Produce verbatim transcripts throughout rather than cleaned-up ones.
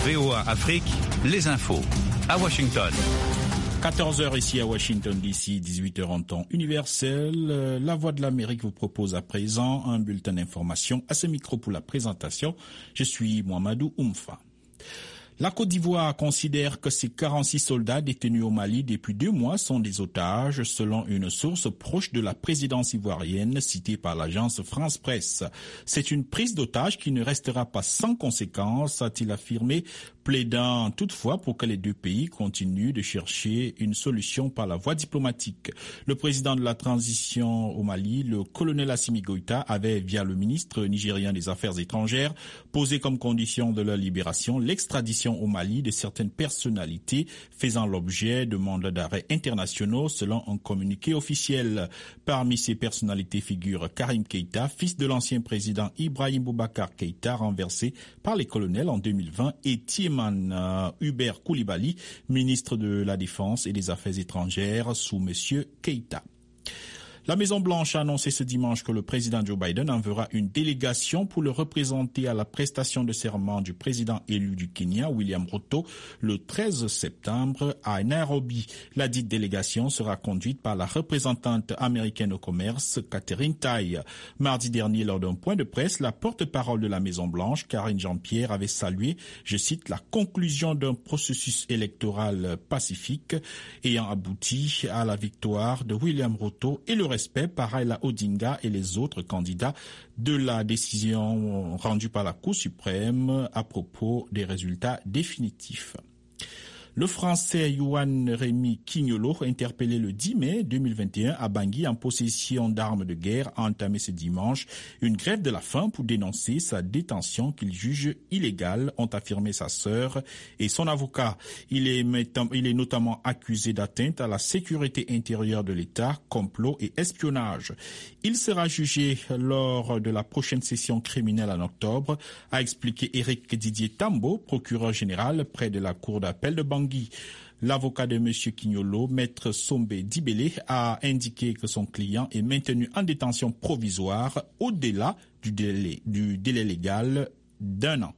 V O A Afrique, les infos. À Washington. quatorze heures ici à Washington D C, dix-huit heures en temps universel. La Voix de l'Amérique vous propose à présent un bulletin d'information. À ce micro pour la présentation, je suis Mohamedou Oumfa. La Côte d'Ivoire considère que ses quarante-six soldats détenus au Mali depuis deux mois sont des otages, selon une source proche de la présidence ivoirienne citée par l'agence France Presse. C'est une prise d'otage qui ne restera pas sans conséquence, a-t-il affirmé, plaidant toutefois pour que les deux pays continuent de chercher une solution par la voie diplomatique. Le président de la transition au Mali, le colonel Assimi Goïta, avait, via le ministre nigérien des Affaires étrangères, posé comme condition de leur libération l'extradition au Mali de certaines personnalités faisant l'objet de mandats d'arrêt internationaux selon un communiqué officiel. Parmi ces personnalités figure Karim Keïta, fils de l'ancien président Ibrahim Boubacar Keïta, renversé par les colonels en deux mille vingt, et Tieman euh, Hubert Koulibaly, ministre de la Défense et des Affaires étrangères sous M. Keïta. La Maison-Blanche a annoncé ce dimanche que le président Joe Biden enverra une délégation pour le représenter à la prestation de serment du président élu du Kenya, William Ruto, le treize septembre à Nairobi. La dite délégation sera conduite par la représentante américaine au commerce, Catherine Tai. Mardi dernier, lors d'un point de presse, la porte-parole de la Maison-Blanche, Karine Jean-Pierre, avait salué, je cite, la conclusion d'un processus électoral pacifique ayant abouti à la victoire de William Ruto et le respect par Raila Odinga et les autres candidats de la décision rendue par la Cour suprême à propos des résultats définitifs. Le Français Yohan Rémy Quignolo, interpellé le dix mai deux mille vingt et un à Bangui en possession d'armes de guerre, a entamé ce dimanche une grève de la faim pour dénoncer sa détention qu'il juge illégale, ont affirmé sa sœur et son avocat. Il est, il est notamment accusé d'atteinte à la sécurité intérieure de l'État, complot et espionnage. Il sera jugé lors de la prochaine session criminelle en octobre, a expliqué Éric Didier Tambo, procureur général près de la cour d'appel de Bangui. L'avocat de M. Quignolo, maître Sombe Dibélé, a indiqué que son client est maintenu en détention provisoire au-delà du délai, du délai légal d'un an.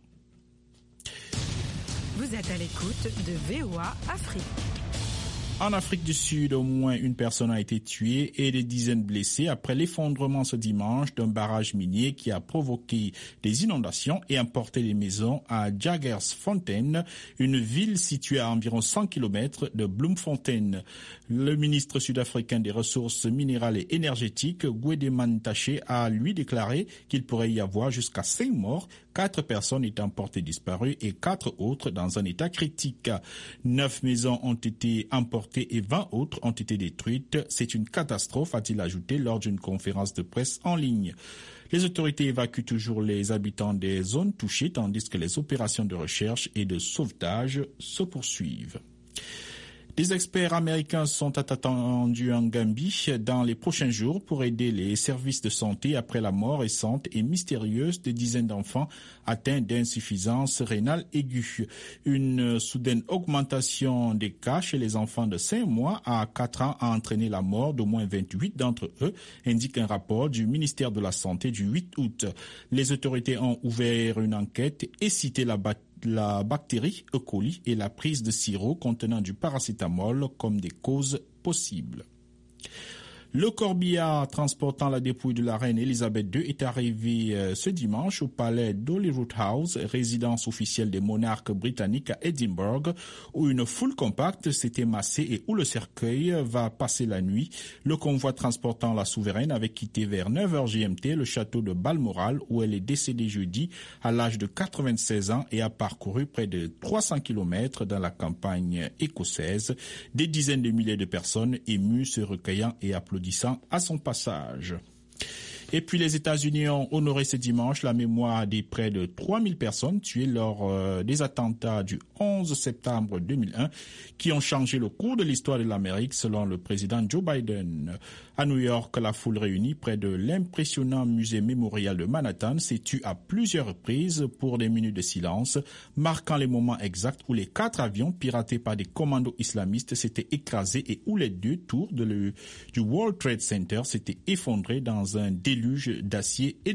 Vous êtes à l'écoute de V O A Afrique. En Afrique du Sud, au moins une personne a été tuée et des dizaines blessées après l'effondrement ce dimanche d'un barrage minier qui a provoqué des inondations et emporté les maisons à Jagersfontein, une ville située à environ cent kilomètres de Bloemfontein. Le ministre sud-africain des Ressources minérales et énergétiques, Gwedeman Taché, a lui déclaré qu'il pourrait y avoir jusqu'à cinq morts, quatre personnes étant portées disparues et quatre autres dans un état critique. Neuf maisons ont été emportées et vingt autres ont été détruites. C'est une catastrophe, a-t-il ajouté lors d'une conférence de presse en ligne. Les autorités évacuent toujours les habitants des zones touchées tandis que les opérations de recherche et de sauvetage se poursuivent. Des experts américains sont attendus en Gambie dans les prochains jours pour aider les services de santé après la mort récente et mystérieuse de dizaines d'enfants atteints d'insuffisance rénale aiguë. Une soudaine augmentation des cas chez les enfants de cinq mois à quatre ans a entraîné la mort d'au moins vingt-huit d'entre eux, indique un rapport du ministère de la Santé du huit août. Les autorités ont ouvert une enquête et cité la bataille la bactérie E. coli et la prise de sirop contenant du paracétamol comme des causes possibles. Le corbillard transportant la dépouille de la reine Elisabeth deux est arrivé euh, ce dimanche au palais d'Holyrood House, résidence officielle des monarques britanniques à Édimbourg, où une foule compacte s'était massée et où le cercueil va passer la nuit. Le convoi transportant la souveraine avait quitté vers neuf heures G M T le château de Balmoral, où elle est décédée jeudi à l'âge de quatre-vingt-seize ans et a parcouru près de trois cents kilomètres dans la campagne écossaise. Des dizaines de milliers de personnes émues se recueillant et applaudissant à son passage. Et puis les États-Unis ont honoré ce dimanche la mémoire des près de trois mille personnes tuées lors euh, des attentats du onze septembre deux mille un qui ont changé le cours de l'histoire de l'Amérique selon le président Joe Biden. À New York, la foule réunie près de l'impressionnant musée mémorial de Manhattan s'est tue à plusieurs reprises pour des minutes de silence, marquant les moments exacts où les quatre avions piratés par des commandos islamistes s'étaient écrasés et où les deux tours de le, du World Trade Center s'étaient effondrées dans un déluge d'acier et